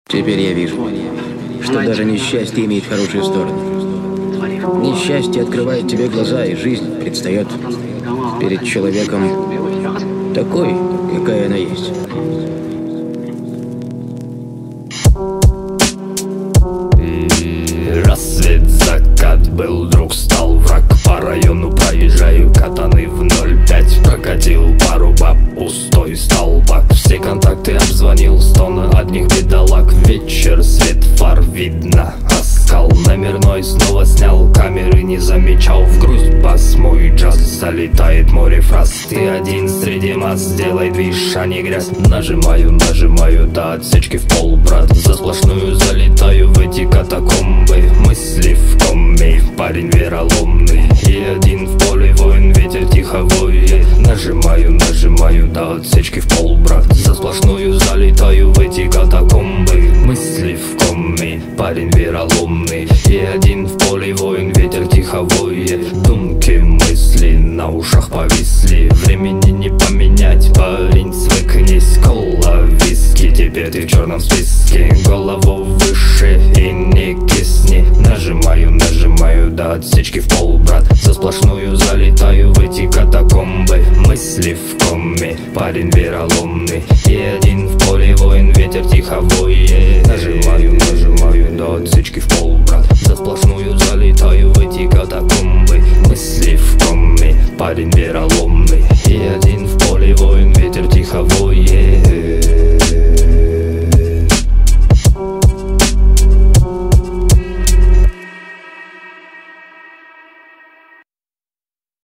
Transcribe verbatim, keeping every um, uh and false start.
Теперь я вижу, что даже несчастье имеет хорошую сторону. Несчастье открывает тебе глаза, и жизнь предстает перед человеком такой, какая она есть. И рассвет, закат, был друг, стал враг. По району проезжаю, катаны в ноль пять. Прокатил пару баб, пустой стал бак. Все контакты обзвонил, стон одних бедолаг. Вечер, свет фар, видно оскал. Номерной снова снял, камеры не замечал. В грусть бас, мой джаз, залетает море фраз. Ты один среди масс, сделай движ, а не грязь. Нажимаю, нажимаю до отсечки в пол, брат. За сплошную залетаю в эти катакомбы. Мысли в коме, парень вероломный. И один в поле воин, ветер тихо воет. Нажимаю, нажимаю до отсечки в пол, брат. За сплошную залетаю в эти катакомбы. Мысли в коме, парень вероломный. И один в поле воин, ветер тихо воет. Думки, мысли на ушах повисли. Времени не поменять, парень, свыкнись. Кола, виски, теперь ты в черном списке. Голову выше и не кисни. Нажимаю, нажимаю до отсечки в пол, брат. За сплошную залетаю в эти катакомбы. Мысли в коме, парень вероломный. И один в поле воин, ветер тихо воет. Нажимаю, нажимаю до отсечки в пол, брат. За сплошную залетаю в эти катакомбы. Мысли в коме, парень вероломный.